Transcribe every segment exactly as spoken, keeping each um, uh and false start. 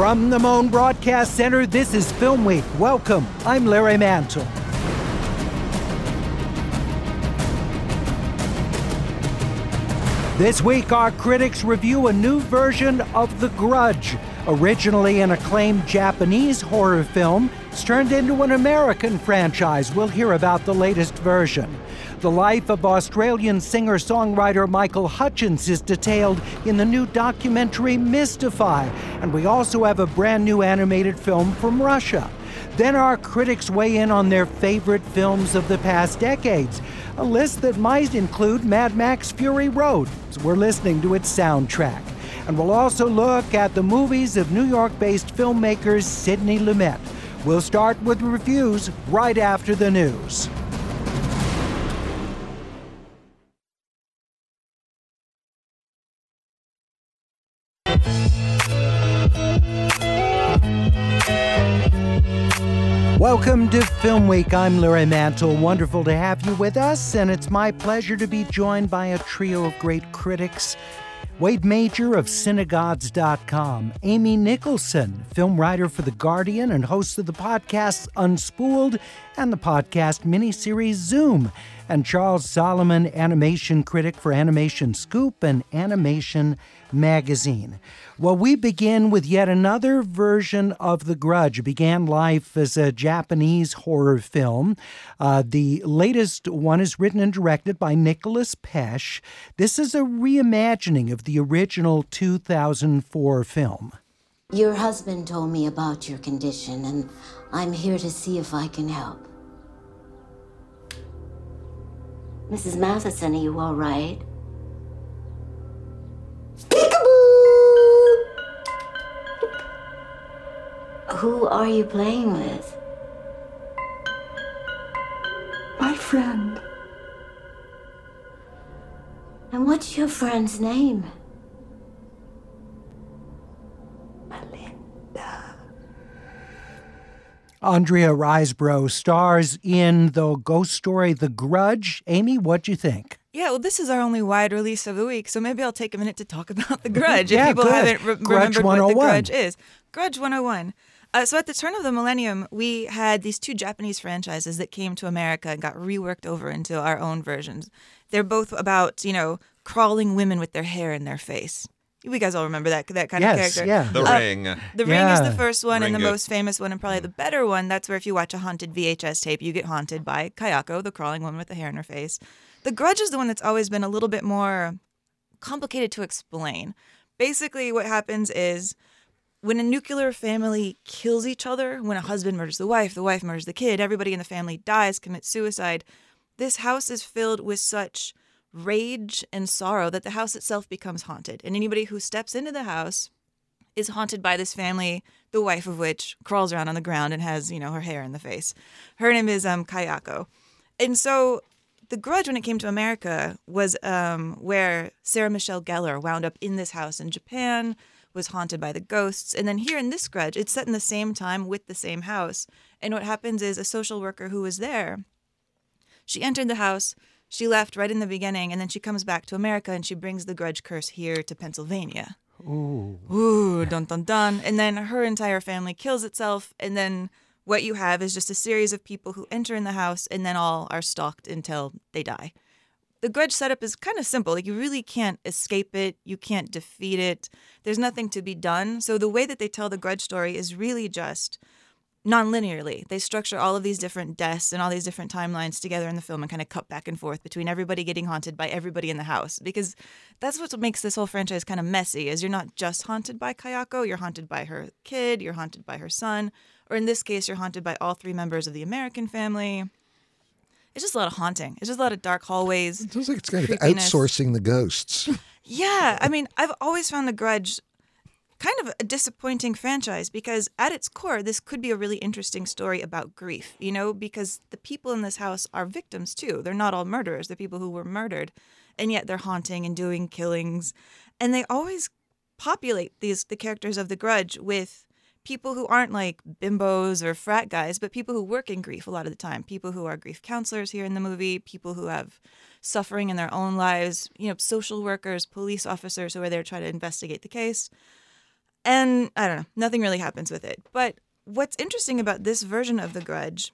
From the Moan Broadcast Center, this is Film Week. Welcome. I'm Larry Mantle. This week, our critics review a new version of The Grudge. Originally an acclaimed Japanese horror film, it's turned into an American franchise. We'll hear about the latest version. The life of Australian singer-songwriter Michael Hutchence is detailed in the new documentary Mystify. And we also have a brand new animated film from Russia. Then our critics weigh in on their favorite films of the past decades. A list that might include Mad Max Fury Road, as we're listening to its soundtrack. And we'll also look at the movies of New York-based filmmaker Sidney Lumet. We'll start with reviews right after the news. Welcome to Film Week. I'm Larry Mantle. Wonderful to have you with us, and it's my pleasure to be joined by a trio of great critics. Wade Major of Cinegods dot com, Amy Nicholson, film writer for The Guardian and host of the podcasts Unspooled and the podcast miniseries Zoom, and Charles Solomon, animation critic for Animation Scoop and Animation Magazine. Well, we begin with yet another version of The Grudge. It began life as a Japanese horror film. Uh, the latest one is written and directed by Nicholas Pesce. This is a reimagining of the original two thousand four film. Your husband told me about your condition, and I'm here to see if I can help. Missus Matheson, are you all right? Who are you playing with? My friend. And what's your friend's name? Melinda. Andrea Riseborough stars in the ghost story The Grudge. Amy, what'd you think? Yeah, well, this is our only wide release of the week, so maybe I'll take a minute to talk about The Grudge yeah, if people good. haven't re- Grudge remembered one oh one. what The Grudge is. Grudge one oh one. Uh, so at the turn of the millennium, we had these two Japanese franchises that came to America and got reworked over into our own versions. They're both about, you know, crawling women with their hair in their face. You guys all remember that that kind yes, of character. Yeah. The Uh, Ring. The Yeah. Ring is the first one and the Ring it. most famous one and probably the better one. That's where if you watch a haunted V H S tape, you get haunted by Kayako, the crawling woman with the hair in her face. The Grudge is the one that's always been a little bit more complicated to explain. Basically, what happens is when a nuclear family kills each other, when a husband murders the wife, the wife murders the kid, everybody in the family dies, commits suicide, this house is filled with such rage and sorrow that the house itself becomes haunted. And anybody who steps into the house is haunted by this family, the wife of which crawls around on the ground and has, you know, her hair in the face. Her name is um, Kayako. And so The Grudge, when it came to America, was um, where Sarah Michelle Gellar wound up in this house in Japan, was haunted by the ghosts. And then here in this Grudge, it's set in the same time with the same house. And what happens is a social worker who was there, she entered the house, she left right in the beginning, and then she comes back to America and she brings the Grudge curse here to Pennsylvania. Ooh. Ooh, dun dun dun. And then her entire family kills itself, and then what you have is just a series of people who enter in the house and then all are stalked until they die. The Grudge setup is kind of simple. Like, you really can't escape it. You can't defeat it. There's nothing to be done. So the way that they tell the Grudge story is really just non-linearly. They structure all of these different deaths and all these different timelines together in the film and kind of cut back and forth between everybody getting haunted by everybody in the house. Because that's what makes this whole franchise kind of messy, is you're not just haunted by Kayako, you're haunted by her kid, you're haunted by her son, or in this case, you're haunted by all three members of the American family. It's just a lot of haunting. It's just a lot of dark hallways. It sounds like it's kind of creepiness. outsourcing the ghosts. Yeah, I mean, I've always found The Grudge kind of a disappointing franchise because at its core, this could be a really interesting story about grief, you know, because the people in this house are victims too. They're not all murderers. They're people who were murdered, and yet they're haunting and doing killings. And they always populate these the characters of The Grudge with people who aren't like bimbos or frat guys, but people who work in grief a lot of the time. People who are grief counselors here in the movie, people who have suffering in their own lives, you know, social workers, police officers who are there trying to investigate the case. And I don't know, nothing really happens with it. But what's interesting about this version of The Grudge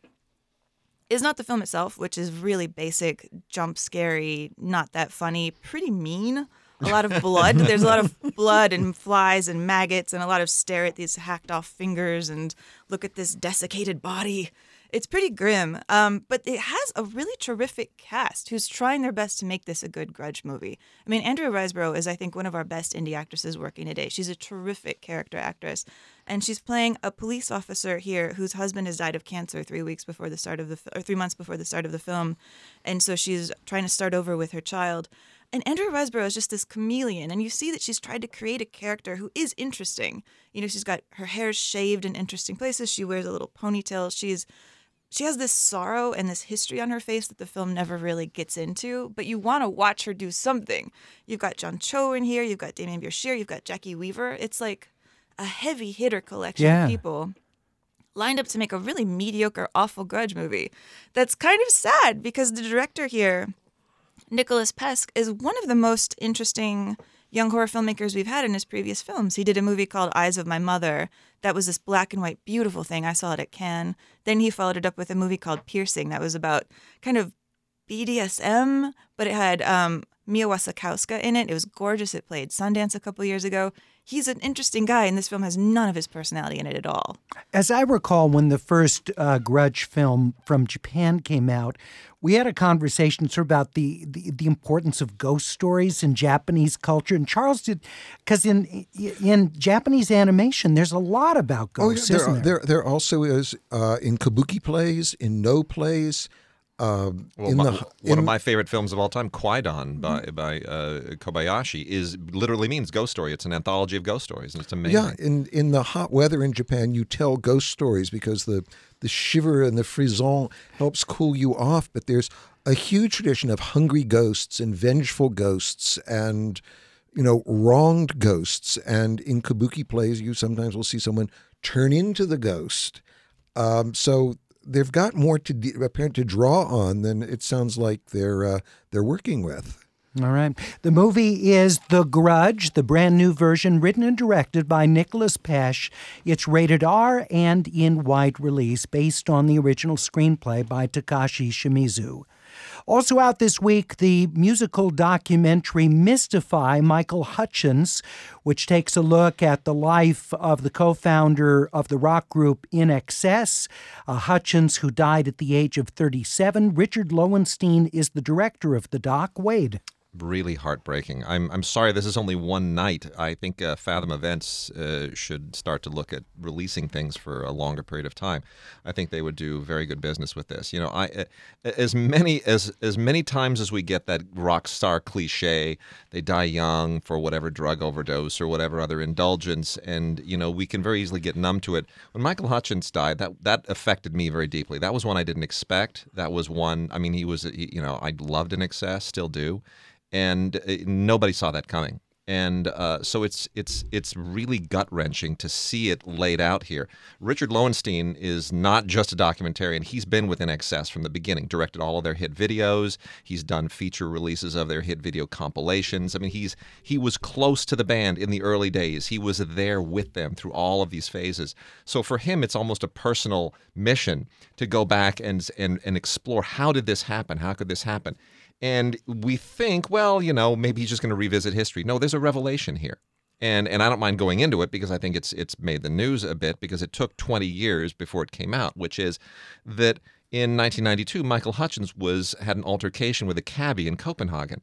is not the film itself, which is really basic, jump scary, not that funny, pretty mean. A lot of blood. There's a lot of blood and flies and maggots and a lot of stare at these hacked off fingers and look at this desiccated body. It's pretty grim, um, but it has a really terrific cast who's trying their best to make this a good Grudge movie. I mean, Andrea Riseborough is, I think, one of our best indie actresses working today. She's a terrific character actress, and she's playing a police officer here whose husband has died of cancer three weeks before the start of the or three months before the start of the film, and so she's trying to start over with her child. And Andrea Riseborough is just this chameleon, and you see that she's tried to create a character who is interesting. You know, she's got her hair shaved in interesting places. She wears a little ponytail. She's She has this sorrow and this history on her face that the film never really gets into, but you want to watch her do something. You've got John Cho in here, you've got Damien Bichir, you've got Jackie Weaver. It's like a heavy hitter collection Yeah. of people lined up to make a really mediocre, awful Grudge movie. That's kind of sad because the director here, Nicholas Pesk, is one of the most interesting young horror filmmakers we've had in his previous films. He did a movie called Eyes of My Mother. That was this black and white, beautiful thing. I saw it at Cannes. Then he followed it up with a movie called Piercing that was about kind of B D S M, but it had um, Mia Wasikowska in it. It was gorgeous. It played Sundance a couple years ago. He's an interesting guy, and this film has none of his personality in it at all. As I recall, when the first uh, Grudge film from Japan came out, we had a conversation sort of about the, the, the importance of ghost stories in Japanese culture. And Charles did, because in in Japanese animation, there's a lot about ghosts, oh, yeah, there, isn't there? there, there also is uh, in kabuki plays, in no plays. Um, well, in my, the, one in, of my favorite films of all time, Kwaidan by by uh, Kobayashi, is literally means ghost story. It's an anthology of ghost stories, and it's amazing. Yeah, in in the hot weather in Japan, you tell ghost stories because the the shiver and the frisson helps cool you off. But there's a huge tradition of hungry ghosts and vengeful ghosts and, you know, wronged ghosts. And in kabuki plays, you sometimes will see someone turn into the ghost. Um, so. They've got more to de- apparently to draw on than it sounds like they're uh, they're working with. All right. The movie is The Grudge, the brand new version written and directed by Nicholas Pesch. It's rated R and in wide release based on the original screenplay by Takashi Shimizu. Also out this week, the musical documentary Mystify Michael Hutchence, which takes a look at the life of the co-founder of the rock group I N X S, uh, Hutchence, who died at the age of thirty-seven. Richard Lowenstein is the director of the doc. Wade. Really heartbreaking. I'm I'm sorry this is only one night. I think uh, Fathom Events uh, should start to look at releasing things for a longer period of time. I think they would do very good business with this. You know, I uh, as many as as many times as we get that rock star cliche, they die young for whatever drug overdose or whatever other indulgence, and you know we can very easily get numb to it. When Michael Hutchence died, that that affected me very deeply. That was one I didn't expect. That was one. I mean, he was he, you know I loved I N X S, still do. And uh, nobody saw that coming, and uh, so it's it's it's really gut wrenching to see it laid out here. Richard Lowenstein is not just a documentarian; he's been with I N X S from the beginning. Directed all of their hit videos. He's done feature releases of their hit video compilations. I mean, he's he was close to the band in the early days. He was there with them through all of these phases. So for him, it's almost a personal mission to go back and and and explore how did this happen? How could this happen? And we think, well, you know, maybe he's just going to revisit history. No, there's a revelation here. And and I don't mind going into it because I think it's it's made the news a bit because it took twenty years before it came out, which is that in nineteen ninety-two, Michael Hutchence was had an altercation with a cabbie in Copenhagen.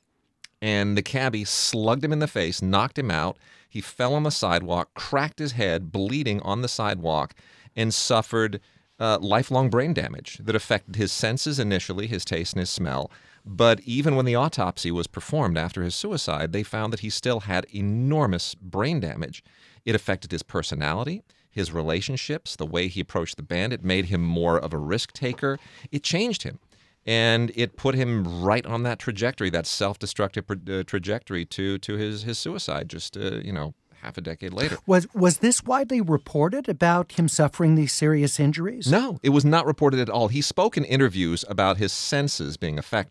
And the cabbie slugged him in the face, knocked him out. He fell on the sidewalk, cracked his head, bleeding on the sidewalk, and suffered uh, lifelong brain damage that affected his senses initially, his taste and his smell. But even when the autopsy was performed after his suicide, they found that he still had enormous brain damage. It affected his personality, his relationships, the way he approached the band. It made him more of a risk taker. It changed him. And it put him right on that trajectory, that self-destructive uh, trajectory to to his, his suicide just, uh, you know, half a decade later. Was was this widely reported about him suffering these serious injuries? No, it was not reported at all. He spoke in interviews about his senses being affected.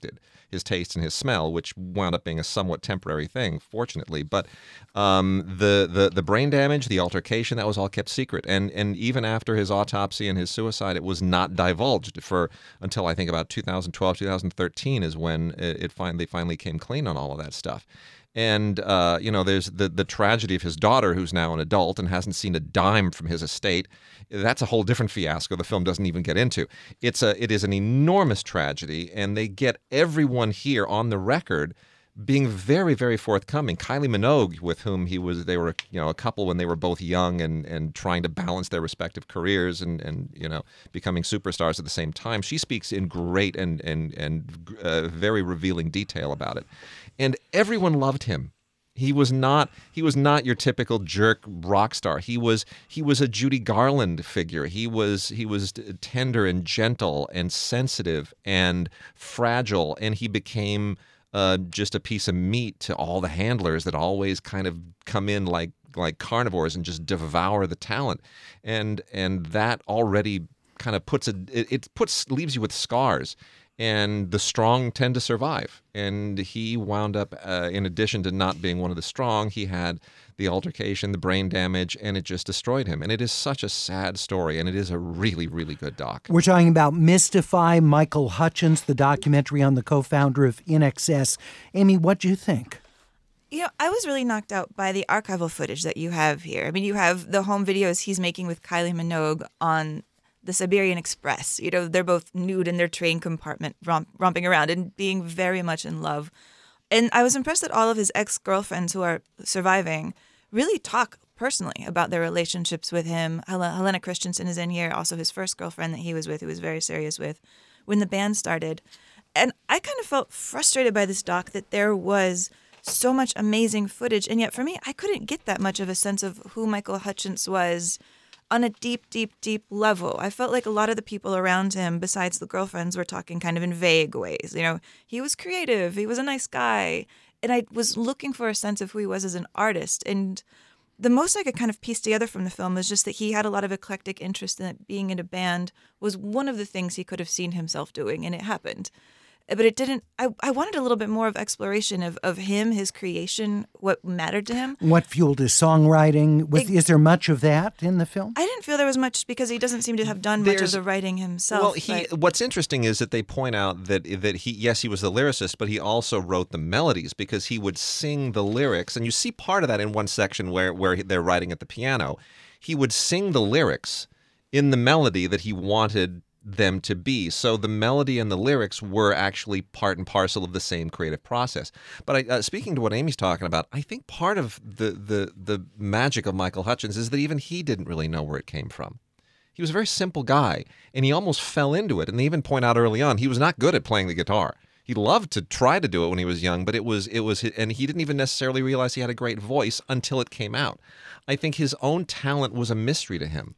his taste and his smell, which wound up being a somewhat temporary thing, fortunately. But um, the, the the brain damage, the altercation, that was all kept secret. And and even after his autopsy and his suicide, it was not divulged for until I think about two thousand twelve, two thousand thirteen is when it, it finally finally came clean on all of that stuff. And, uh, you know, there's the, the tragedy of his daughter, who's now an adult and hasn't seen a dime from his estate. That's a whole different fiasco the film doesn't even get into. It's a, it is an enormous tragedy, and they get everyone here on the record being very, very forthcoming. Kylie Minogue, with whom he was, they were, you know, a couple when they were both young and, and trying to balance their respective careers and, and, you know, becoming superstars at the same time. She speaks in great and, and, and uh, very revealing detail about it. And everyone loved him. He was not he was not your typical jerk rock star. He was he was a Judy Garland figure. He was he was tender and gentle and sensitive and fragile, and he became uh, just a piece of meat to all the handlers that always kind of come in like like carnivores and just devour the talent. And and that already kind of puts a it, it puts leaves you with scars. And the strong tend to survive. And he wound up, uh, in addition to not being one of the strong, he had the altercation, the brain damage, and it just destroyed him. And it is such a sad story, and it is a really, really good doc. We're talking about Mystify, Michael Hutchence, the documentary on the co-founder of I N X S. Amy, what do you think? You know, I was really knocked out by the archival footage that you have here. I mean, you have the home videos he's making with Kylie Minogue on the Siberian Express. You know, they're both nude in their train compartment, romp, romping around and being very much in love. And I was impressed that all of his ex-girlfriends who are surviving really talk personally about their relationships with him. Hel- Helena Christensen is in here, also his first girlfriend that he was with, who was very serious with when the band started. And I kind of felt frustrated by this doc that there was so much amazing footage. And yet for me, I couldn't get that much of a sense of who Michael Hutchence was on a deep, deep, deep level. I felt like a lot of the people around him, besides the girlfriends, were talking kind of in vague ways. You know, he was creative, he was a nice guy. And I was looking for a sense of who he was as an artist. And the most I could kind of piece together from the film was just that he had a lot of eclectic interest in it. Being in a band was one of the things he could have seen himself doing, and it happened. But it didn't, I, I wanted a little bit more of exploration of, of him, his creation, what mattered to him. What fueled his songwriting? Was, It- is there much of that in the film? I didn't feel there was much because he doesn't seem to have done much of There's- the writing himself. Well, he. but- What's interesting is that they point out that that he, yes, he was the lyricist, but he also wrote the melodies because he would sing the lyrics, and you see part of that in one section where where they're writing at the piano. He would sing the lyrics in the melody that he wanted them to be. So the melody and the lyrics were actually part and parcel of the same creative process. But I, uh, speaking to what Amy's talking about, I think part of the, the the magic of Michael Hutchence is that even he didn't really know where it came from. He was a very simple guy, and he almost fell into it. And they even point out early on he was not good at playing the guitar. He loved to try to do it when he was young, but it was it was, and he didn't even necessarily realize he had a great voice until it came out. I think his own talent was a mystery to him.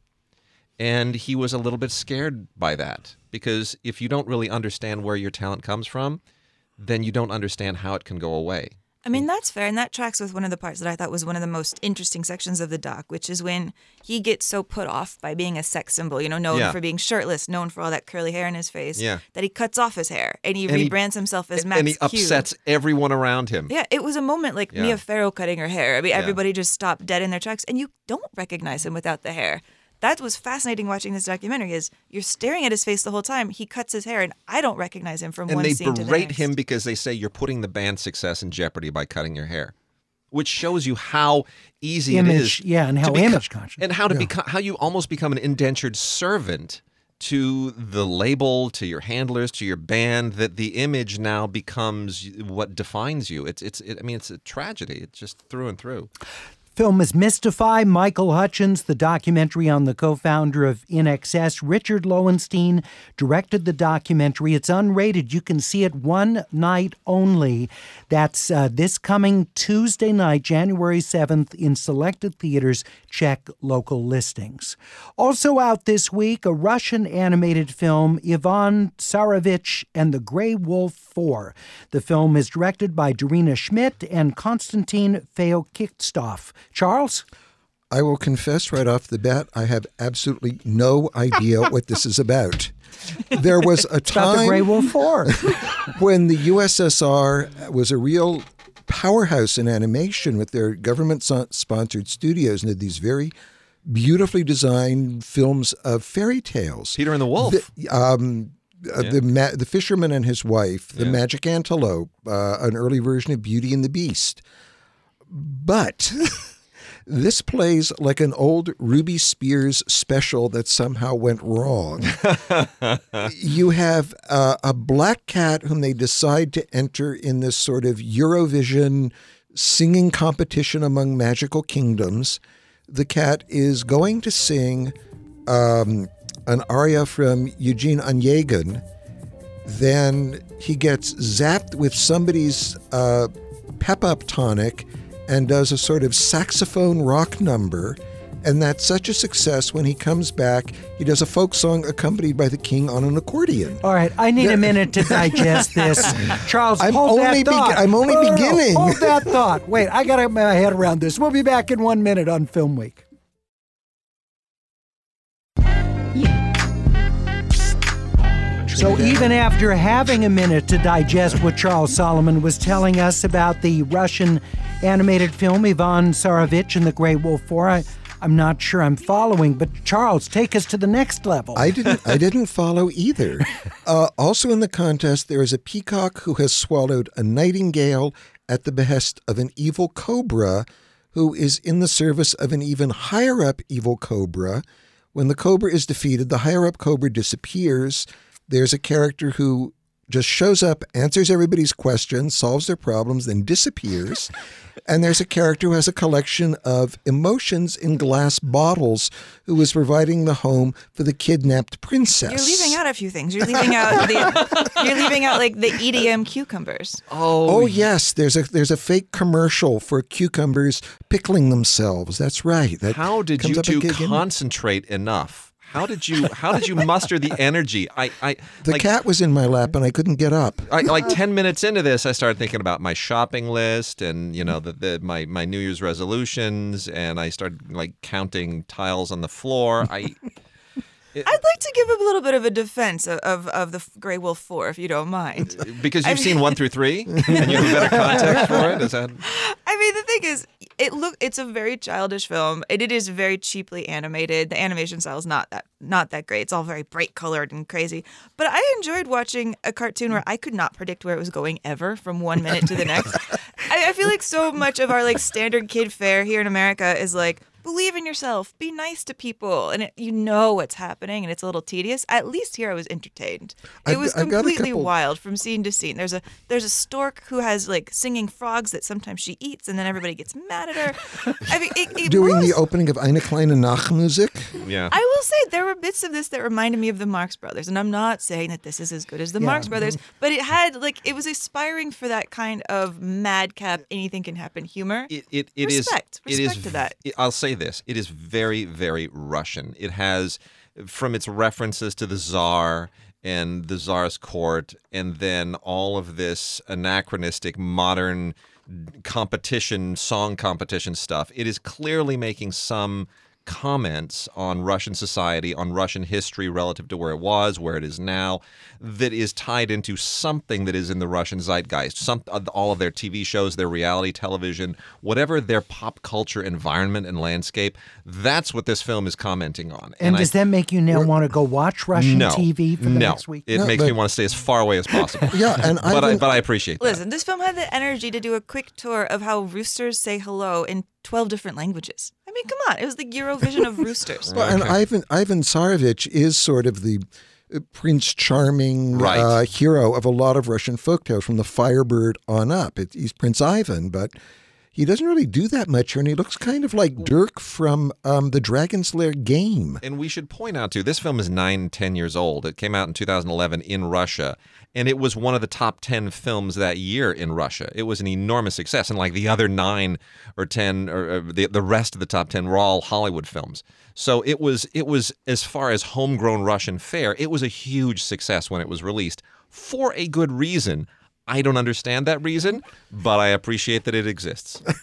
And he was a little bit scared by that because if you don't really understand where your talent comes from, then you don't understand how it can go away. I mean, that's fair. And that tracks with one of the parts that I thought was one of the most interesting sections of the doc, which is when he gets so put off by being a sex symbol, you know, known Yeah. for being shirtless, known for all that curly hair in his face, Yeah. that he cuts off his hair and he And he- rebrands himself as Max and he Q. upsets everyone around him. Yeah, it was a moment like Yeah. Mia Farrow cutting her hair. I mean, Yeah. everybody just stopped dead in their tracks, and you don't recognize him without the hair. That was fascinating watching this documentary. Is you're staring at his face the whole time. He cuts his hair, and I don't recognize him from And one they scene to the berate next. him because they say you're putting the band's success in jeopardy by cutting your hair, which shows you how easy it Image, is. yeah, and to how become- image conscious. and how to Yeah. become how you almost become an indentured servant to the label, to your handlers, to your band. That the image now becomes what defines you. It's it's. It, I mean, it's a tragedy. It's just through and through. Film is Mystify, Michael Hutchence, the documentary on the co-founder of I N X S. Richard Lowenstein directed the documentary. It's unrated. You can see it one night only. That's uh, this coming Tuesday night, January seventh, in selected theaters. Check local listings. Also out this week, a Russian animated film, Ivan Tsarevich and the Grey Wolf four. The film is directed by Darina Schmidt and Konstantin Feokitstov. Charles? I will confess right off the bat, I have absolutely no idea what this is about. There was a It's about the time Grey Wolf Four. when the U S S R was a real powerhouse in animation with their government-sponsored studios and did these very beautifully designed films of fairy tales. Peter and the Wolf. The, um, uh, Yeah. the, ma- the Fisherman and His Wife, The Yeah. Magic Antelope, uh, an early version of Beauty and the Beast. But this plays like an old Ruby Spears special that somehow went wrong. You have uh, a black cat whom they decide to enter in this sort of Eurovision singing competition among magical kingdoms. The cat is going to sing um, an aria from Eugene Onegin. Then he gets zapped with somebody's uh, pep-up tonic and does a sort of saxophone rock number. And that's such a success when he comes back, he does a folk song accompanied by the king on an accordion. All right, I need a minute to digest this. Charles, I'm hold only that thought. begi- I'm only No, no, no, beginning. Hold that thought. Wait, I got to get my head around this. We'll be back in one minute on Film Week. So even after having a minute to digest what Charles Solomon was telling us about the Russian animated film Ivan Tsarevich and the Grey Wolf Four, I, I'm not sure I'm following. But Charles, take us to the next level. I didn't I didn't follow either. Uh, also in the contest, there is a peacock who has swallowed a nightingale at the behest of an evil cobra who is in the service of an even higher up evil cobra. When the cobra is defeated, the higher up cobra disappears. There's a character who just shows up, answers everybody's questions, solves their problems, then disappears. And there's a character who has a collection of emotions in glass bottles who is providing the home for the kidnapped princess. You're leaving out a few things. You're leaving out the you're leaving out like the E D M cucumbers. Oh yes, there's a there's a fake commercial for cucumbers pickling themselves. That's right. That How did comes you up two again. concentrate enough? How did you how did you muster the energy? I, I The like, cat was in my lap and I couldn't get up. I, like ten minutes into this, I started thinking about my shopping list and you know the, the my my New Year's resolutions, and I started like counting tiles on the floor. I I'd like to give a little bit of a defense of, of, of the Grey Wolf Four, if you don't mind. because I you've mean- seen one through three, and you have a better context for it. Is that? I mean, the thing is, it look it's a very childish film, and it is very cheaply animated. The animation style is not that not that great. It's all very bright colored and crazy. But I enjoyed watching a cartoon where I could not predict where it was going ever from one minute to the next. I, I feel like so much of our like standard kid fare here in America is like, believe in yourself, be nice to people, and it, you know what's happening, and it's a little tedious. At least here, I was entertained. It I've- was I've got a completely couple- wild from scene to scene. There's a there's a stork who has like singing frogs that sometimes she eats, and then everybody gets mad at her. I mean, it, it Doing was, the opening of Eine kleine Nachtmusik. Yeah. I will say there were bits of this that reminded me of the Marx Brothers, and I'm not saying that this is as good as the Yeah. Marx Brothers, but it had like it was aspiring for that kind of madcap, anything can happen humor. It, it, it is. Respect. It is. Respect to that. it- I'll say this: it is very, very Russian. It has, from its references to the Tsar and the Tsar's court, and then all of this anachronistic modern competition, song competition stuff. It is clearly making some comments on Russian society, on Russian history relative to where it was, where it is now, that is tied into something that is in the Russian zeitgeist. Some, all of their T V shows, their reality television, whatever their pop culture environment and landscape, that's what this film is commenting on. And does I, that make you now want to go watch Russian no, T V for the no. next week? It No, makes but- me want to stay as far away as possible. Yeah, and but I, Ivan- but I appreciate that. Listen, this film had the energy to do a quick tour of how roosters say hello in twelve different languages. I mean, come on. It was the Eurovision of roosters. Well, and Ivan Ivan Tsarevich is sort of the uh, Prince Charming Right. uh, hero of a lot of Russian folktales from the Firebird on up. It, he's Prince Ivan, but he doesn't really do that much here, and he looks kind of like Dirk from um, the Dragon's Lair game. And we should point out, too, this film is nine, ten years old. It came out in two thousand eleven in Russia, and it was one of the top ten films that year in Russia. It was an enormous success, and like the other nine or ten, or, or the, the rest of the top ten were all Hollywood films. So it was, it was, as far as homegrown Russian fare, it was a huge success when it was released for a good reason. I don't understand that reason, but I appreciate that it exists.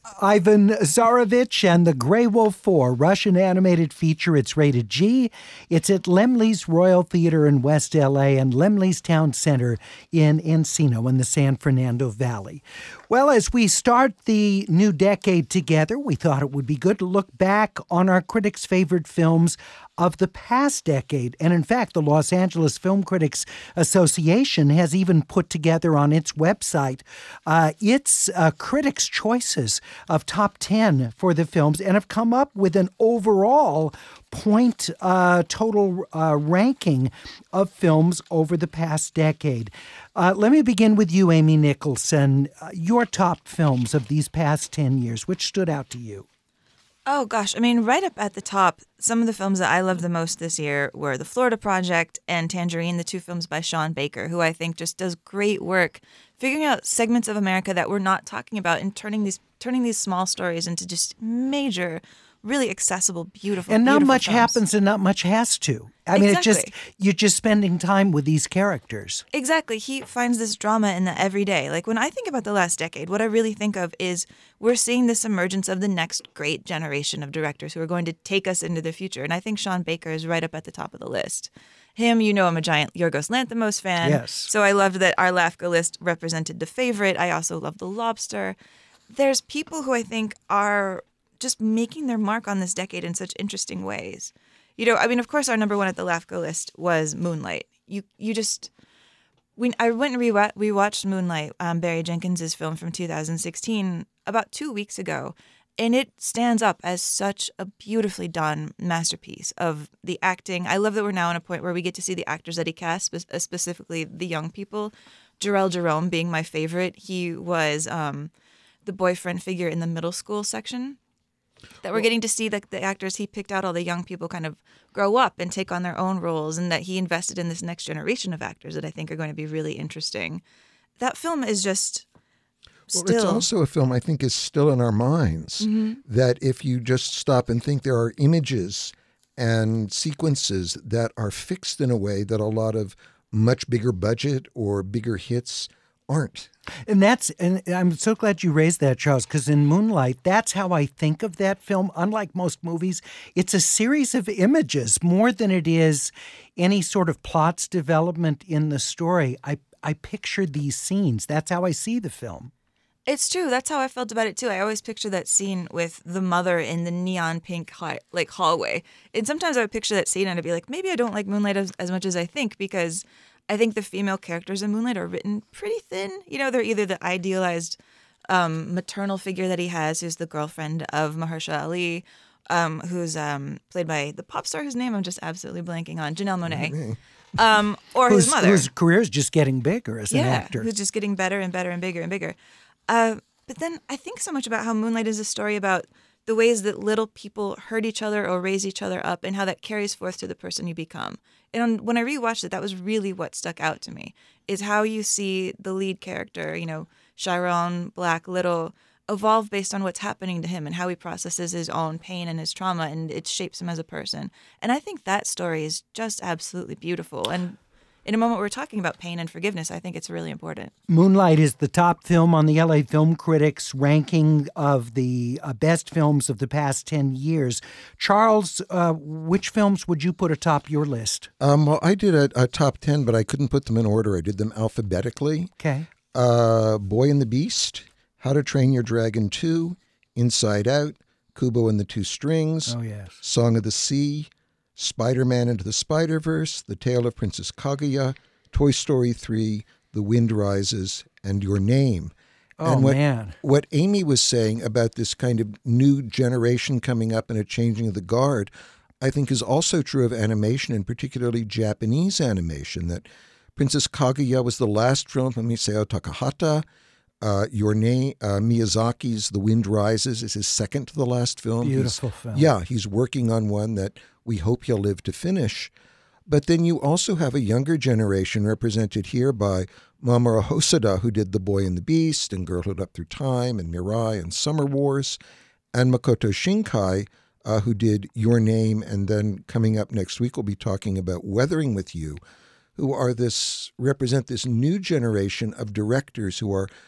Ivan Zarovich and the Grey Wolf four, Russian animated feature. It's rated G. It's at Laemmle's Royal Theater in West L A and Laemmle's Town Center in Encino in the San Fernando Valley. Well, as we start the new decade together, we thought it would be good to look back on our critics' favorite films of the past decade. And in fact, the Los Angeles Film Critics Association has even put together on its website uh, its uh, critics' choices of top ten for the films and have come up with an overall point uh, total uh, ranking of films over the past decade. Uh, let me begin with you, Amy Nicholson. Uh, your top films of these past ten years, which stood out to you? Oh, gosh. I mean, right up at the top, some of the films that I loved the most this year were The Florida Project and Tangerine, the two films by Sean Baker, who I think just does great work figuring out segments of America that we're not talking about and turning these turning these small stories into just major, really accessible, beautiful, and not beautiful much films. happens and not much has to. I mean, it just Exactly. you're just spending time with these characters. Exactly. He finds this drama in the everyday. Like when I think about the last decade, what I really think of is we're seeing this emergence of the next great generation of directors who are going to take us into the future. And I think Sean Baker is right up at the top of the list. Him, you know, I'm a giant Yorgos Lanthimos fan. Yes. So I loved that our Lafka list represented The Favorite. I also love The Lobster. There's people who I think are just making their mark on this decade in such interesting ways. You know, I mean, of course, our number one at the Lafka list was Moonlight. You you just, when I went and rewa- rewatched Moonlight, um, Barry Jenkins' film from two thousand sixteen, about two weeks ago, and it stands up as such a beautifully done masterpiece of the acting. I love that we're now in a point where we get to see the actors that he cast, spe- specifically the young people. Jarrell Jerome being my favorite. He was um, the boyfriend figure in the middle school section. That we're getting to see the, the actors he picked out, all the young people kind of grow up and take on their own roles, and that he invested in this next generation of actors that I think are going to be really interesting. That film is just Well, still... it's also a film I think is still in our minds, Mm-hmm. that if you just stop and think, there are images and sequences that are fixed in a way that a lot of much bigger budget or bigger hits aren't. And that's, and I'm so glad you raised that, Charles, because in Moonlight, that's how I think of that film. Unlike most movies, it's a series of images more than it is any sort of plot's development in the story. I, I picture these scenes. That's how I see the film. It's true. That's how I felt about it too. I always picture that scene with the mother in the neon pink hi- like hallway. And sometimes I would picture that scene and I'd be like, maybe I don't like Moonlight as, as much as I think, because I think the female characters in Moonlight are written pretty thin. You know, they're either the idealized um, maternal figure that he has, who's the girlfriend of Mahershala Ali, um, who's um, played by the pop star whose name I'm just absolutely blanking on, Janelle Monáe, um, or Whose, his mother. whose career is just getting bigger as an yeah, actor. who's just getting better and better and bigger and bigger. Uh, but then I think so much about how Moonlight is a story about the ways that little people hurt each other or raise each other up, and how that carries forth to the person you become. And when I rewatched it, that was really what stuck out to me, is how you see the lead character, you know, Chiron Black Little, evolve based on what's happening to him and how he processes his own pain and his trauma, and it shapes him as a person. And I think that story is just absolutely beautiful. And in a moment we're talking about pain and forgiveness, I think it's really important. Moonlight is the top film on the L A Film Critics ranking of the uh, best films of the past ten years. Charles, uh, which films would you put atop your list? Um, well, I did a, a top ten, but I couldn't put them in order. I did them alphabetically. Okay. Uh, Boy and the Beast, How to Train Your Dragon two, Inside Out, Kubo and the Two Strings, Oh, yes. Song of the Sea, Spider-Man Into the Spider-Verse, The Tale of Princess Kaguya, Toy Story three, The Wind Rises, and Your Name. Oh, and what, man. what Amy was saying about this kind of new generation coming up and a changing of the guard, I think is also true of animation, and particularly Japanese animation, that Princess Kaguya was the last film from Misao Takahata. Uh, Your Name, uh, Miyazaki's The Wind Rises is his second to the last film. Beautiful He's, film. Yeah, he's working on one that we hope he'll live to finish. But then you also have a younger generation represented here by Mamoru Hosoda, who did The Boy and the Beast and Girlhood Up Through Time and Mirai and Summer Wars, and Makoto Shinkai, uh, who did Your Name, and then coming up next week we'll be talking about Weathering with You, who are this represent this new generation of directors who are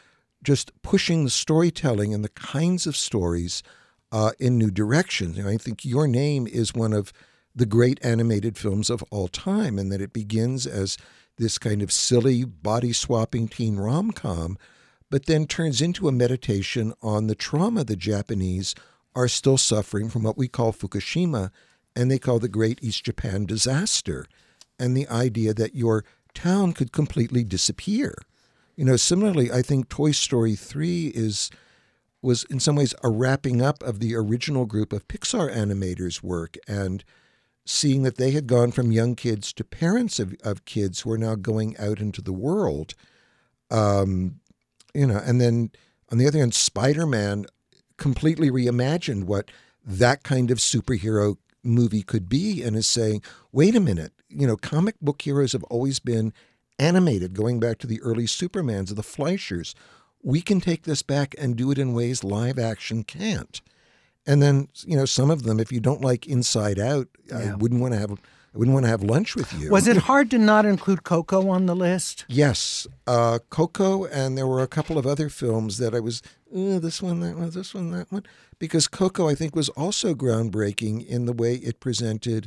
just pushing the storytelling and the kinds of stories uh, in new directions. You know, I think Your Name is one of the great animated films of all time, and that it begins as this kind of silly, body-swapping teen rom-com, but then turns into a meditation on the trauma the Japanese are still suffering from what we call Fukushima, and they call the Great East Japan Disaster, and the idea that your town could completely disappear. You know, similarly, I think Toy Story three is was in some ways a wrapping up of the original group of Pixar animators' work, and seeing that they had gone from young kids to parents of, of kids who are now going out into the world. Um, you know, and then on the other hand, Spider-Man completely reimagined what that kind of superhero movie could be, and is saying, wait a minute, you know, comic book heroes have always been animated, going back to the early Supermans of the Fleischers. We can take this back and do it in ways live action can't. And then, you know, some of them, if you don't like Inside Out, yeah. I wouldn't want to have I wouldn't want to have lunch with you. Was it hard to not include Coco on the list? Yes, uh, Coco, and there were a couple of other films that I was, uh, this one, that one, this one, that one, because Coco, I think, was also groundbreaking in the way it presented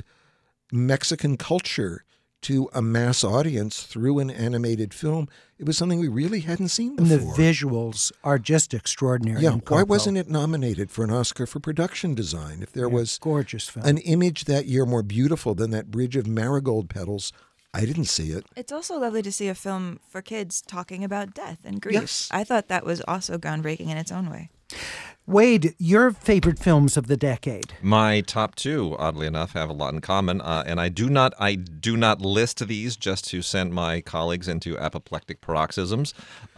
Mexican culture to a mass audience through an animated film. It was something we really hadn't seen before. And the visuals are just extraordinary. Yeah, why wasn't it nominated for an Oscar for production design? If there yeah, was gorgeous film. An image that year more beautiful than that bridge of marigold petals, I didn't see it. It's also lovely to see a film for kids talking about death and grief. Yes. I thought that was also groundbreaking in its own way. Wade, your favorite films of the decade? My top two, oddly enough, have a lot in common, uh, and I do not I do not list these just to send my colleagues into apoplectic paroxysms.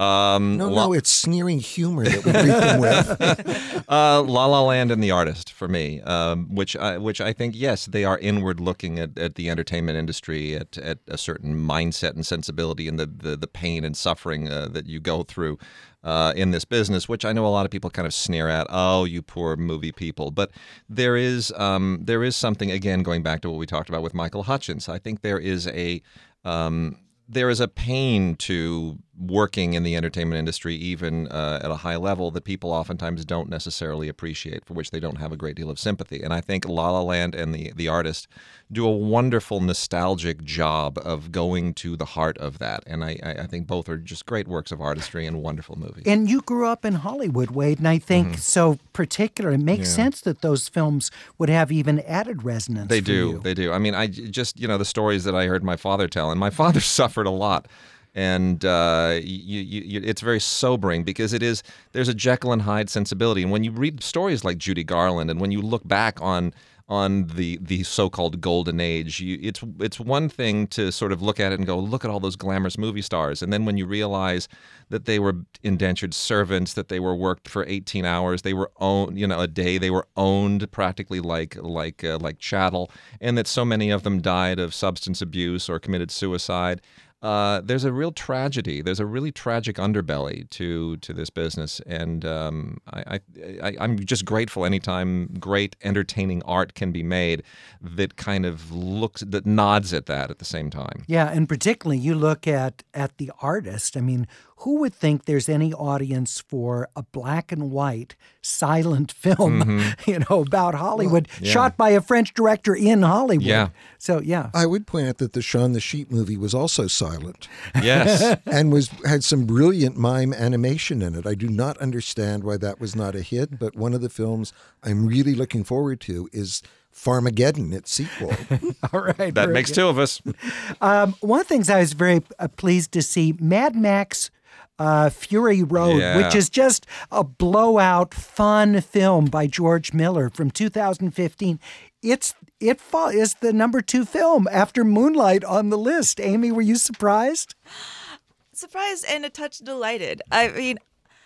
Um, no, La- no, it's sneering humor that we greet them with. uh, La La Land and The Artist for me, um, which I, which I think, yes, they are inward looking at, at the entertainment industry, at, at a certain mindset and sensibility, and the the, the pain and suffering uh, that you go through Uh, in this business, which I know a lot of people kind of sneer at. Oh, you poor movie people. But there is um, there is something, again, going back to what we talked about with Michael Hutchence. I think there is a um, there is a pain to working in the entertainment industry, even uh, at a high level, that people oftentimes don't necessarily appreciate, for which they don't have a great deal of sympathy. And I think La La Land and the the Artist do a wonderful nostalgic job of going to the heart of that. And I, I think both are just great works of artistry and wonderful movies. And you grew up in Hollywood, Wade, and I think mm-hmm. so particular. It makes yeah. sense that those films would have even added resonance. They for do. you. They do. I mean, I just, you know, the stories that I heard my father tell, and my father suffered a lot. And uh, you, you, you, it's very sobering because it is, there's a Jekyll and Hyde sensibility. And when you read stories like Judy Garland, and when you look back on on the the so-called golden age, you, it's it's one thing to sort of look at it and go, look at all those glamorous movie stars. And then when you realize that they were indentured servants, that they were worked for eighteen hours, they were owned, you know, a day, they were owned practically like like uh, like chattel, and that so many of them died of substance abuse or committed suicide. Uh, there's a real tragedy. There's a really tragic underbelly to to this business, and um, I, I, I'm just grateful anytime great, entertaining art can be made that kind of looks, that nods at that at the same time. Yeah, and particularly you look at at The Artist. I mean, who would think there's any audience for a black and white silent film, mm-hmm. you know, about Hollywood, well, yeah. shot by a French director in Hollywood? Yeah. So, yeah. I would point out that the Shaun the Sheep movie was also silent. Yes. And was had some brilliant mime animation in it. I do not understand why that was not a hit, but one of the films I'm really looking forward to is Farmageddon, its sequel. All right. That makes good. two of us. Um, one of the things I was very uh, pleased to see, Mad Max uh, Fury Road, yeah. which is just a blowout, fun film by George Miller from two thousand fifteen. It's it fa- is the number two film after Moonlight on the list. Amy, were you surprised? Surprised and a touch delighted. I mean,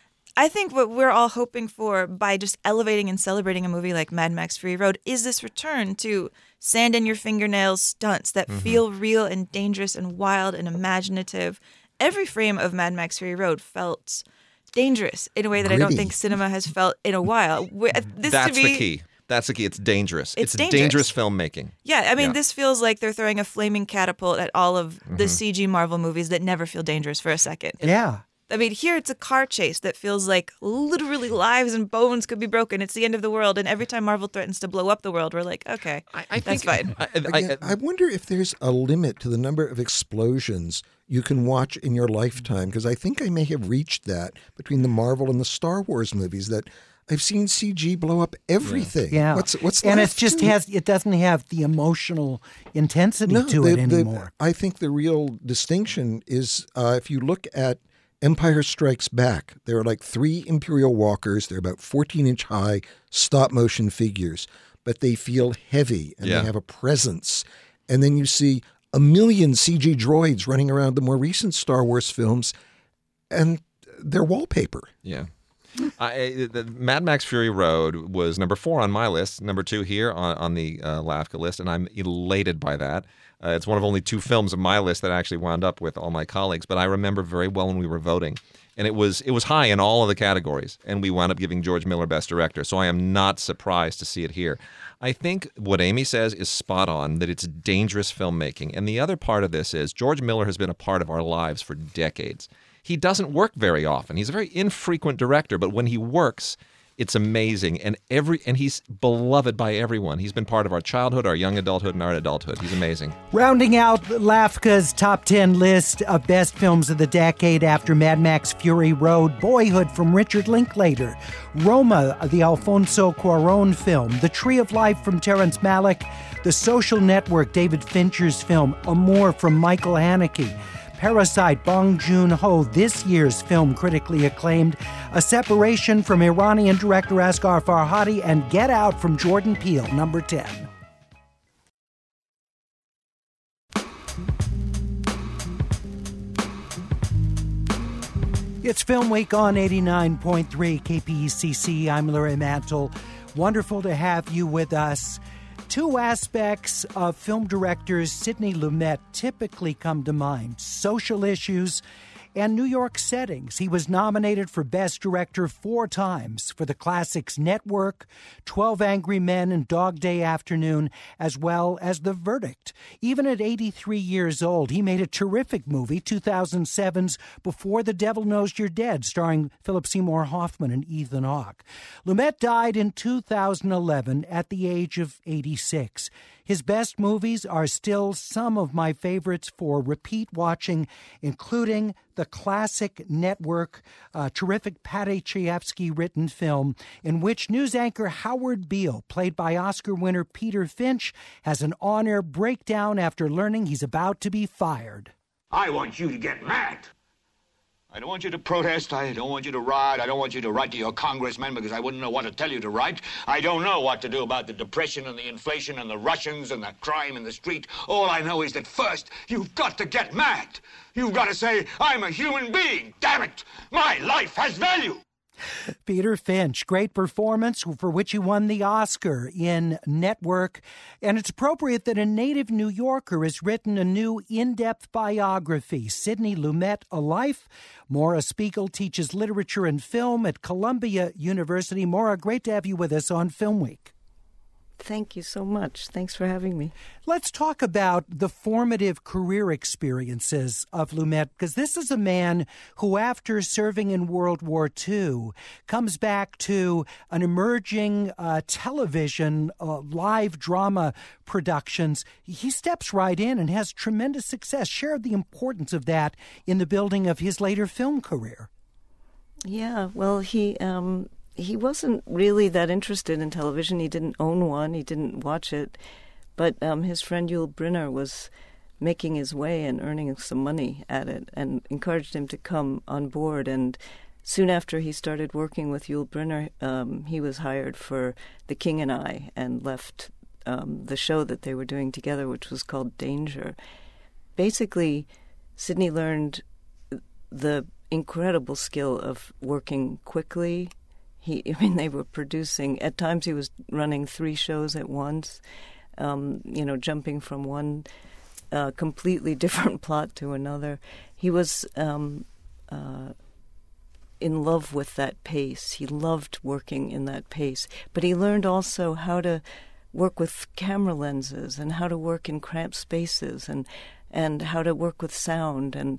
I think what we're all hoping for by just elevating and celebrating a movie like Mad Max Fury Road is this return to sand in your fingernails stunts that mm-hmm. feel real and dangerous and wild and imaginative. Every frame of Mad Max Fury Road felt dangerous in a way that Gritty. I don't think cinema has felt in a while. This That's to me, the key. That's the key. It's dangerous. It's It's, dangerous. dangerous filmmaking. Yeah, I mean, Yeah. this feels like they're throwing a flaming catapult at all of the Mm-hmm. C G Marvel movies that never feel dangerous for a second. Yeah. I mean, here it's a car chase that feels like literally lives and bones could be broken. It's the end of the world, and every time Marvel threatens to blow up the world, we're like, okay, I, I that's think, fine. I, Again, I, I wonder if there's a limit to the number of explosions you can watch in your lifetime, because I think I may have reached that between the Marvel and the Star Wars movies, that I've seen C G blow up everything. Yeah. What's what's and it left just to- has it doesn't have the emotional intensity no, to the- it the- anymore. I think the real distinction is uh, if you look at Empire Strikes Back, there are like three Imperial walkers. They're about fourteen inch high stop motion figures, but they feel heavy and Yeah. they have a presence. And then you see a million C G droids running around the more recent Star Wars films, and they're wallpaper. yeah. I, the Mad Max Fury Road was number four on my list, number two here on, on the uh, LAFCA list, and I'm elated by that. Uh, it's one of only two films on my list that I actually wound up with all my colleagues, but I remember very well when we were voting. And it was it was high in all of the categories, and we wound up giving George Miller Best Director, so I am not surprised to see it here. I think what Amy says is spot on, that it's dangerous filmmaking. And the other part of this is George Miller has been a part of our lives for decades. He doesn't work very often. He's a very infrequent director, but when he works, it's amazing. And every and he's beloved by everyone. He's been part of our childhood, our young adulthood, and our adulthood. He's amazing. Rounding out LAFCA's top ten list of best films of the decade after Mad Max Fury Road, Boyhood from Richard Linklater, Roma, the Alfonso Cuarón film, The Tree of Life from Terrence Malick, The Social Network, David Fincher's film, Amour from Michael Haneke, Parasite, Bong Joon-ho, this year's film critically acclaimed, A Separation from Iranian director Asghar Farhadi, and Get Out from Jordan Peele, number ten. It's Film Week on eighty-nine point three K P E C C. I'm Larry Mantle. Wonderful to have you with us. Two aspects of film director Sidney Lumet typically come to mind: social issues and New York settings. He was nominated for Best Director four times for the classics Network, twelve Angry Men, and Dog Day Afternoon, as well as The Verdict. Even at eighty-three years old, he made a terrific movie, two thousand seven's Before the Devil Knows You're Dead, starring Philip Seymour Hoffman and Ethan Hawke. Lumet died in two thousand eleven at the age of eighty-six. His best movies are still some of my favorites for repeat watching, including the classic Network, a terrific Paddy Chayefsky-written film in which news anchor Howard Beale, played by Oscar winner Peter Finch, has an on-air breakdown after learning he's about to be fired. I want you to get mad. I don't want you to protest. I don't want you to riot. I don't want you to write to your congressman because I wouldn't know what to tell you to write. I don't know what to do about the depression and the inflation and the Russians and the crime in the street. All I know is that first, you've got to get mad. You've got to say, I'm a human being. Damn it. My life has value. Peter Finch, great performance for which he won the Oscar in Network. And it's appropriate that a native New Yorker has written a new in-depth biography, Sidney Lumet, A Life. Maura Spiegel teaches literature and film at Columbia University. Maura, great to have you with us on Film Week. Thank you so much. Thanks for having me. Let's talk about the formative career experiences of Lumet, because this is a man who, after serving in World War Two, comes back to an emerging uh, television uh, live drama productions. He steps right in and has tremendous success. Share the importance of that in the building of his later film career. Yeah, well, he... Um He wasn't really that interested in television. He didn't own one. He didn't watch it. But um, his friend Yul Brynner was making his way and earning some money at it and encouraged him to come on board. And soon after he started working with Yul Brynner, um, he was hired for The King and I and left um, the show that they were doing together, which was called Danger. Basically, Sidney learned the incredible skill of working quickly. He, I mean, they were producing, at times he was running three shows at once, um, you know, jumping from one uh, completely different plot to another. He was um, uh, in love with that pace. He loved working in that pace. But he learned also how to work with camera lenses and how to work in cramped spaces and, and how to work with sound. And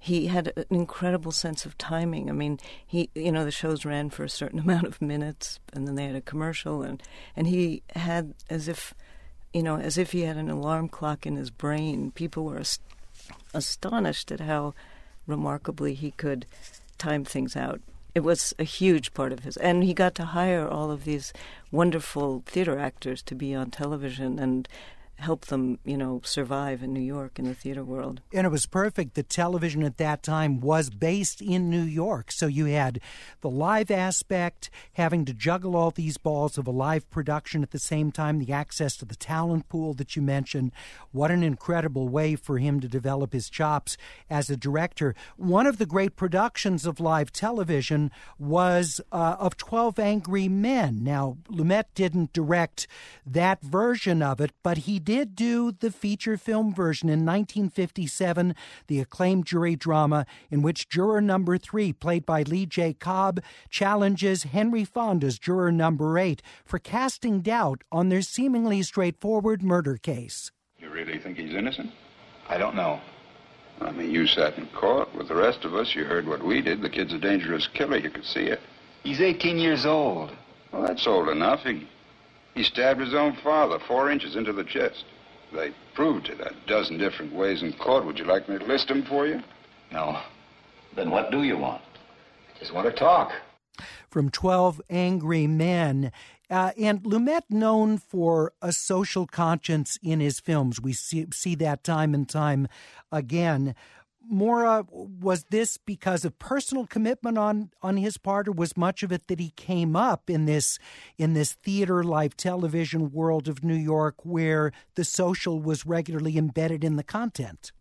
he had an incredible sense of timing. I mean, he, you know, the shows ran for a certain amount of minutes, and then they had a commercial, and, and he had as if, you know, as if he had an alarm clock in his brain. People were ast- astonished at how remarkably he could time things out. It was a huge part of his, and he got to hire all of these wonderful theater actors to be on television and help them, you know, survive in New York in the theater world. And it was perfect that television at that time was based in New York. So you had the live aspect, having to juggle all these balls of a live production at the same time, the access to the talent pool that you mentioned. What an incredible way for him to develop his chops as a director. One of the great productions of live television was uh, of twelve Angry Men. Now, Lumet didn't direct that version of it, but he did did do the feature film version in nineteen fifty-seven, the acclaimed jury drama in which juror number three, played by Lee J. Cobb, challenges Henry Fonda's juror number eight for casting doubt on their seemingly straightforward murder case. You really think he's innocent? I don't know. I mean, you sat in court with the rest of us. You heard what we did. The kid's a dangerous killer. You could see it. He's eighteen years old. Well, that's old enough. He... He stabbed his own father four inches into the chest. They proved it a dozen different ways in court. Would you like me to list them for you? No. Then what do you want? I just want to talk. From twelve Angry Men. Uh, and Lumet, known for a social conscience in his films. We see, see that time and time again. Maura, was this because of personal commitment on, on his part, or was much of it that he came up in this in this theater, live television world of New York where the social was regularly embedded in the content?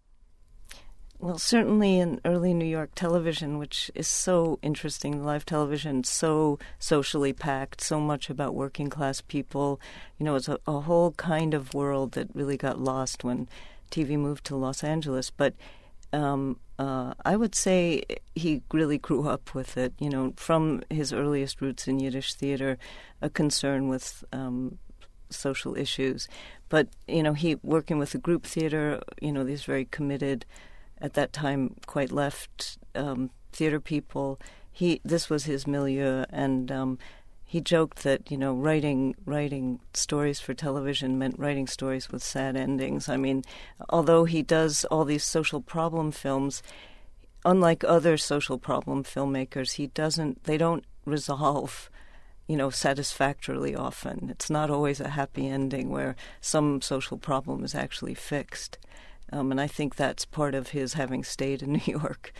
Well, certainly in early New York television, which is so interesting, live television, so socially packed, so much about working class people. You know, it's a, a whole kind of world that really got lost when T V moved to Los Angeles. But Um, uh, I would say he really grew up with it, you know, from his earliest roots in Yiddish theater, a concern with um, social issues. But, you know, he working with the group theater, you know, these very committed, at that time, quite left um, theater people. He This was his milieu, and um, he joked that, you know, writing writing stories for television meant writing stories with sad endings. I mean, although he does all these social problem films, unlike other social problem filmmakers, he doesn't. They don't resolve, you know, satisfactorily often. It's not always a happy ending where some social problem is actually fixed. Um, and I think that's part of his having stayed in New York.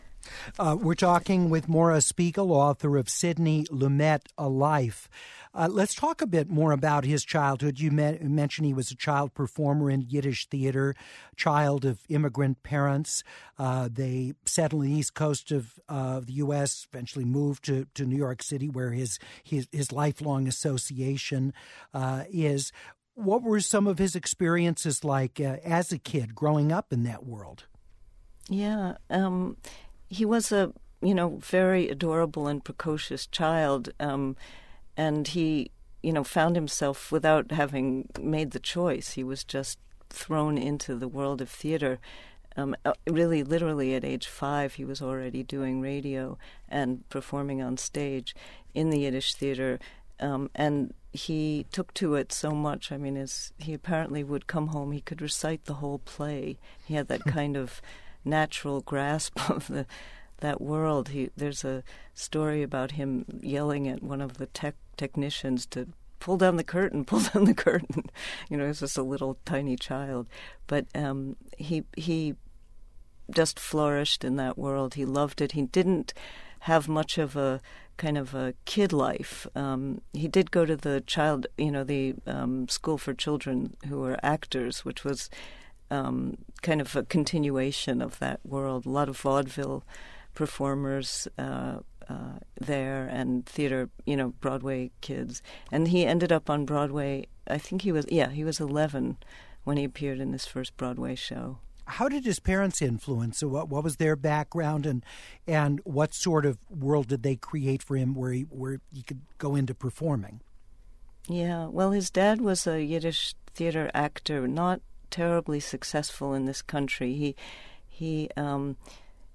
Uh, we're talking with Maura Spiegel, author of Sidney Lumet, A Life. Uh, let's talk a bit more about his childhood. You me- mentioned he was a child performer in Yiddish theater, child of immigrant parents. Uh, they settled on the east coast of uh, the U S, eventually moved to, to New York City, where his, his, his lifelong association uh, is. What were some of his experiences like uh, as a kid growing up in that world? Yeah, um... He was a, you know, very adorable and precocious child, um, and he, you know, found himself without having made the choice. He was just thrown into the world of theater. Um, really, literally at age five, he was already doing radio and performing on stage in the Yiddish theater, um, and he took to it so much. I mean, as he apparently would come home, he could recite the whole play. He had that kind of natural grasp of the that world. He there's a story about him yelling at one of the tech technicians to pull down the curtain, pull down the curtain. You know, he was just a little tiny child, but um, he he just flourished in that world. He loved it. He didn't have much of a kind of a kid life. Um, he did go to the child, you know, the um, school for children who were actors, which was Um, kind of a continuation of that world. A lot of vaudeville performers uh, uh, there, and theater, you know, Broadway kids. And he ended up on Broadway, I think he was, yeah, he was eleven when he appeared in his first Broadway show. How did his parents influence? So what, what was their background, and and what sort of world did they create for him where he, where he could go into performing? Yeah, well, his dad was a Yiddish theater actor, not terribly successful in this country. He he um,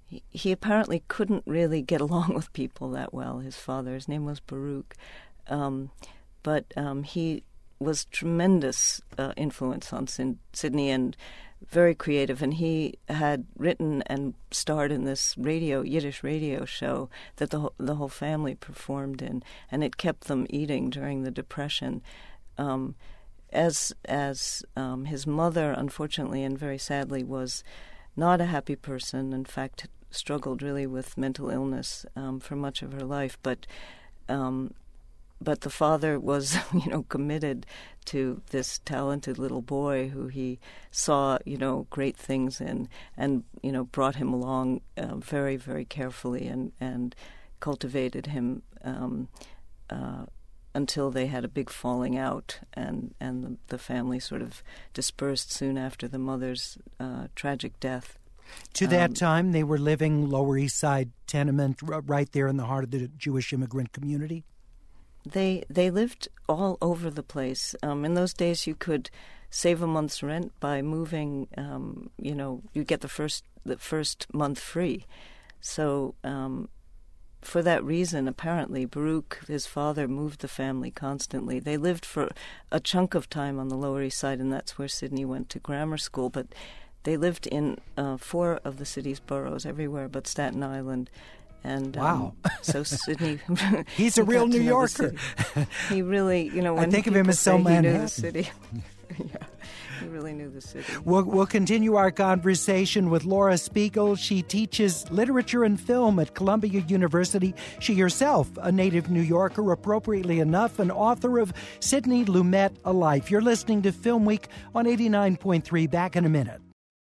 he, he apparently couldn't really get along with people that well. His father, his name was Baruch, um, but um, he was tremendous uh, influence on Sin- Sidney and very creative. And he had written and starred in this radio Yiddish radio show that the whole, the whole family performed in, and it kept them eating during the Depression. Um, as as um, his mother, unfortunately and very sadly, was not a happy person. In fact, struggled really with mental illness um, for much of her life. But um, but the father was, you know, committed to this talented little boy who he saw, you know, great things in, and you know, brought him along uh, very, very carefully, and and cultivated him um, uh, until they had a big falling out, and and the, the family sort of dispersed soon after the mother's uh, tragic death. To that Um, time, they were living Lower East Side tenement r- right there in the heart of the Jewish immigrant community? They they lived all over the place. Um, in those days, you could save a month's rent by moving. Um, you know, you get the first the first month free. So um, for that reason, apparently, Baruch, his father, moved the family constantly. They lived for a chunk of time on the Lower East Side, and that's where Sidney went to grammar school. But they lived in uh, four of the city's boroughs, everywhere but Staten Island. And wow! Um, so Sidney, he's a he real got to New know the Yorker. city. He really, you know, when I think of people him as so say he knew Manhattan. the city. Yeah, he really knew the city. We'll, we'll continue our conversation with Laura Spiegel. She teaches literature and film at Columbia University. She herself, a native New Yorker, appropriately enough, an author of Sidney Lumet, A Life. You're listening to Film Week on eighty-nine point three. Back in a minute.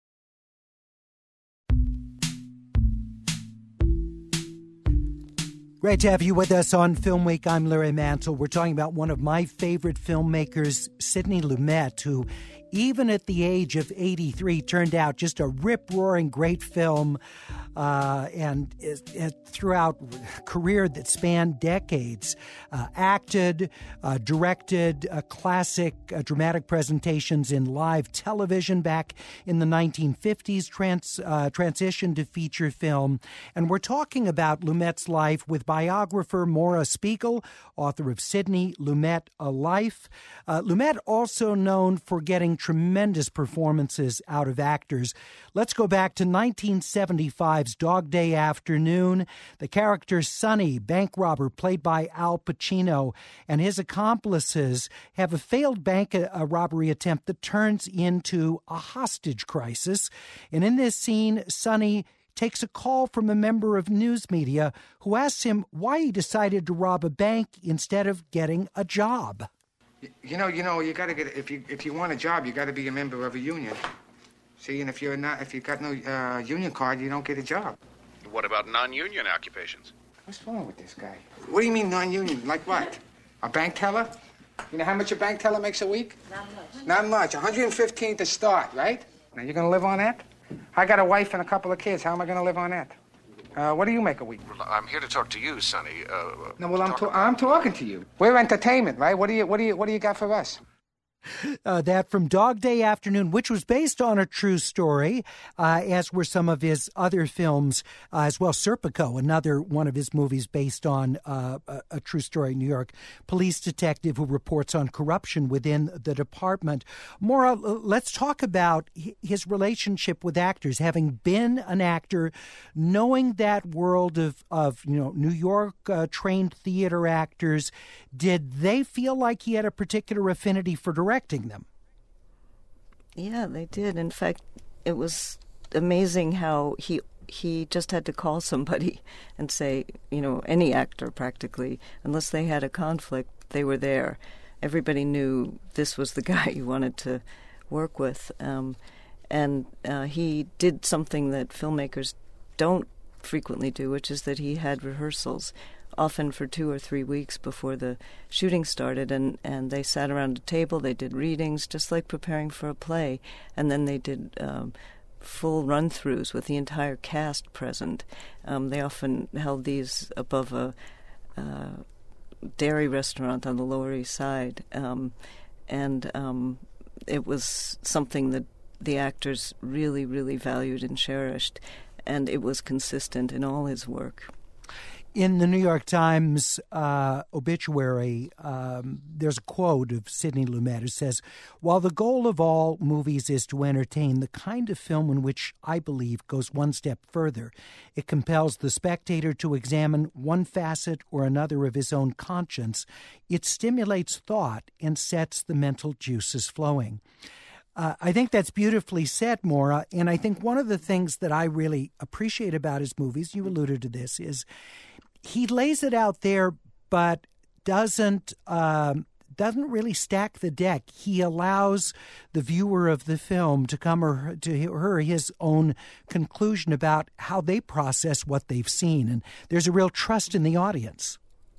Great to have you with us on Film Week. I'm Larry Mantle. We're talking about one of my favorite filmmakers, Sidney Lumet, who, even at the age of eighty-three, turned out just a rip-roaring great film, uh, and uh, throughout a career that spanned decades. Uh, acted, uh, directed uh, classic uh, dramatic presentations in live television back in the nineteen fifties, trans, uh, transitioned to feature film. And we're talking about Lumet's life with biographer Maura Spiegel, author of Sidney Lumet, A Life. Uh, Lumet also known for getting tremendous performances out of actors. Let's go back to nineteen seventy-five's Dog Day Afternoon. The character Sonny, bank robber played by Al Pacino, and his accomplices have a failed bank uh, robbery attempt that turns into a hostage crisis. And in this scene, Sonny takes a call from a member of news media who asks him why he decided to rob a bank instead of getting a job. You know, you know, you gotta get if you if you want a job, you gotta be a member of a union. See, and if you're not, if you got no uh, union card, you don't get a job. What about non-union occupations? What's wrong with this guy? What do you mean non-union? Like what? A bank teller? You know how much a bank teller makes a week? Not much. Not much. one hundred fifteen to start, right? Now you're gonna live on that? I got a wife and a couple of kids. How am I gonna live on that? Uh, what do you make a week? Well, I'm here to talk to you, Sonny. Uh, No, well, I'm talk to- about- I'm talking to you. We're entertainment, right? What do you what do you what do you got for us? Uh, that from Dog Day Afternoon, which was based on a true story, uh, as were some of his other films uh, as well. Serpico, another one of his movies based on uh, a, a true story. New York police detective who reports on corruption within the department. Maura, let's talk about his relationship with actors. Having been an actor, knowing that world of, of you know New York uh, trained theater actors, did they feel like he had a particular affinity for directing? Directing them. Yeah, they did. In fact, it was amazing how he he just had to call somebody and say, you know, any actor practically, unless they had a conflict, they were there. Everybody knew this was the guy you wanted to work with. Um, and uh, he did something that filmmakers don't frequently do, which is that he had rehearsals, often for two or three weeks before the shooting started, and, and they sat around a table, they did readings, just like preparing for a play, and then they did um, full run-throughs with the entire cast present. Um, they often held these above a uh, dairy restaurant on the Lower East Side, um, and um, it was something that the actors really, really valued and cherished. and it was consistent in all his work. In the New York Times uh, obituary, um, there's a quote of Sidney Lumet who says, "While the goal of all movies is to entertain, the kind of film in which I believe goes one step further. It compels the spectator to examine one facet or another of his own conscience. It stimulates thought and sets the mental juices flowing." Uh, I think that's beautifully said, Maura, and I think one of the things that I really appreciate about his movies, you alluded to this, is he lays it out there, but doesn't um, doesn't really stack the deck. He allows the viewer of the film to come or to her his own conclusion about how they process what they've seen, and there's a real trust in the audience.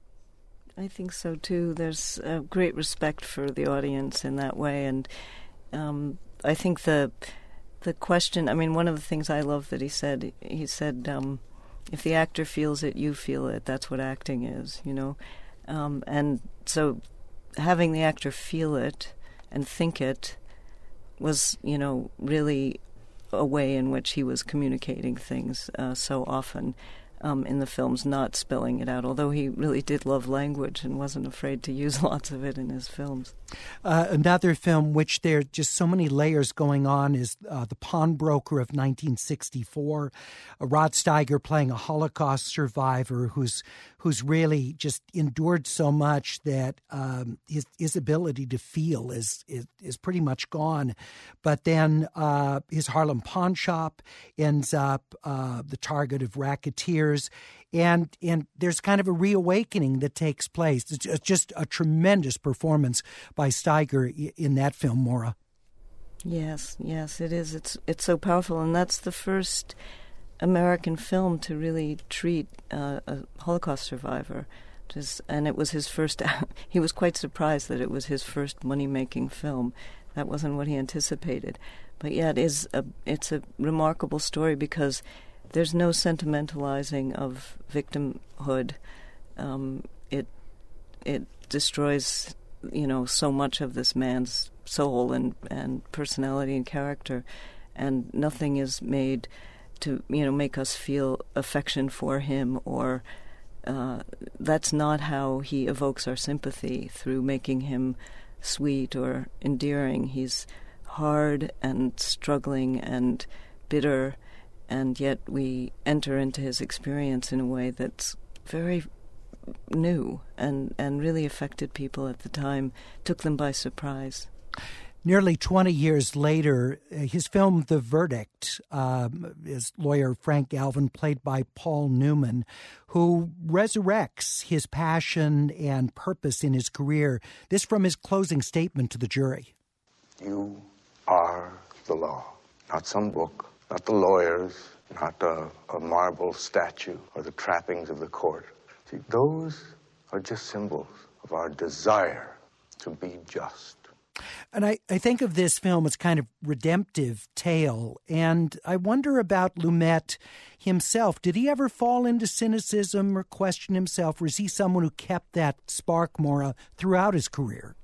I think so too. There's a great respect for the audience in that way, and um, I think the the question. I mean, one of the things I love that he said. He said. Um, If the actor feels it, you feel it. That's what acting is, you know. Um, and so having the actor feel it and think it was, you know, really a way in which he was communicating things uh, so often um, in the films, not spelling it out, although he really did love language and wasn't afraid to use lots of it in his films. Uh, another film which there are just so many layers going on is uh, The Pawnbroker of nineteen sixty-four. Uh, Rod Steiger playing a Holocaust survivor who's who's really just endured so much that um, his his ability to feel is is, is pretty much gone. But then uh, his Harlem pawn shop ends up uh, the target of racketeers. And and there's kind of a reawakening that takes place. It's just a tremendous performance by Steiger in that film, Maura. Yes, yes, it is. It's it's so powerful, and that's the first American film to really treat uh, a Holocaust survivor. Just, and it was his first. He was quite surprised that it was his first money-making film. That wasn't what he anticipated. But yeah, it is. A, it's a remarkable story because there's no sentimentalizing of victimhood. Um, it it destroys, you know, so much of this man's soul and, and personality and character, and nothing is made to, you know, make us feel affection for him, or uh, that's not how he evokes our sympathy, through making him sweet or endearing. He's hard and struggling and bitter, and yet we enter into his experience in a way that's very new and, and really affected people at the time, took them by surprise. Nearly twenty years later, his film The Verdict, um, is lawyer Frank Galvin, played by Paul Newman, who resurrects his passion and purpose in his career. This from his closing statement to the jury. You are the law, not some book, not the lawyers, not a, a marble statue or the trappings of the court. See, those are just symbols of our desire to be just. And I, I think of this film as kind of redemptive tale, and I wonder about Lumet himself. Did he ever fall into cynicism or question himself, or is he someone who kept that spark more throughout his career?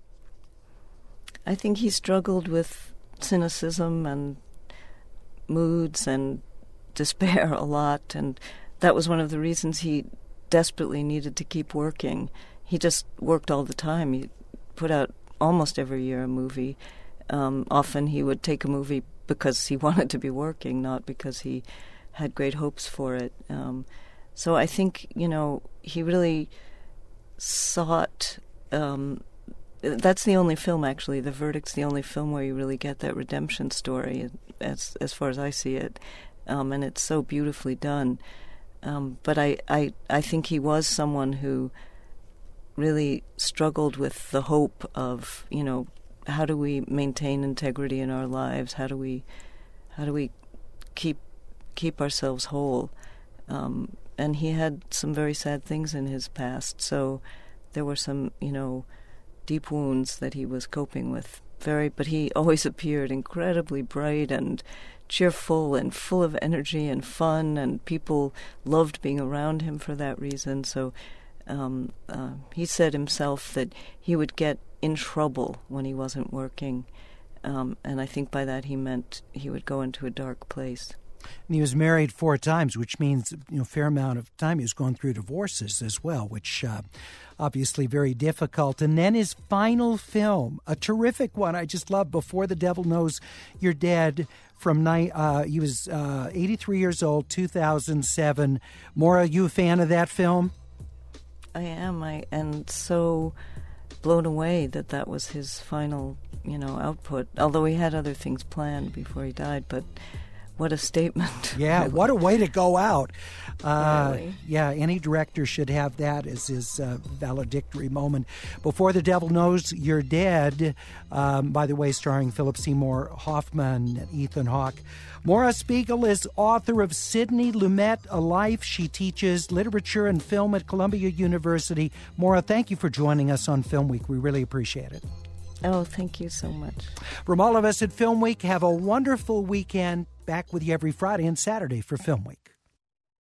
I think he struggled with cynicism and moods and despair a lot, and that was one of the reasons he desperately needed to keep working. He just worked all the time. He put out almost every year a movie. Um, often he would take a movie because he wanted to be working, not because he had great hopes for it. Um, so I think, you know, he really sought... Um, that's the only film, actually. The Verdict's the only film where you really get that redemption story, as as far as I see it. Um, and it's so beautifully done. Um, but I, I, I think he was someone who really struggled with the hope of, you know, how do we maintain integrity in our lives? How do we, how do we keep keep ourselves whole? Um, and he had some very sad things in his past, so there were some, you know, deep wounds that he was coping with. Very, but he always appeared incredibly bright and cheerful and full of energy and fun, and people loved being around him for that reason. So um, uh, he said himself that he would get in trouble when he wasn't working, um, and I think by that he meant he would go into a dark place. And he was married four times, which means, you know, a fair amount of time he was going through divorces as well, which uh, obviously very difficult. And then his final film, a terrific one I just love, Before the Devil Knows You're Dead, from ni- uh, he was uh, eighty-three years old, two thousand seven. Maura, you a fan of that film? I am, I and so blown away that that was his final, you know, output. Although he had other things planned before he died, but what a statement. Yeah, what a way to go out. Uh, really? Yeah, any director should have that as his uh, valedictory moment. Before the Devil Knows You're Dead, um, by the way, starring Philip Seymour Hoffman and Ethan Hawke. Maura Spiegel is author of Sidney Lumet, A Life. She teaches literature and film at Columbia University. Maura, thank you for joining us on Film Week. We really appreciate it. Oh, thank you so much. From all of us at Film Week, have a wonderful weekend. Back with you every Friday and Saturday for Film Week.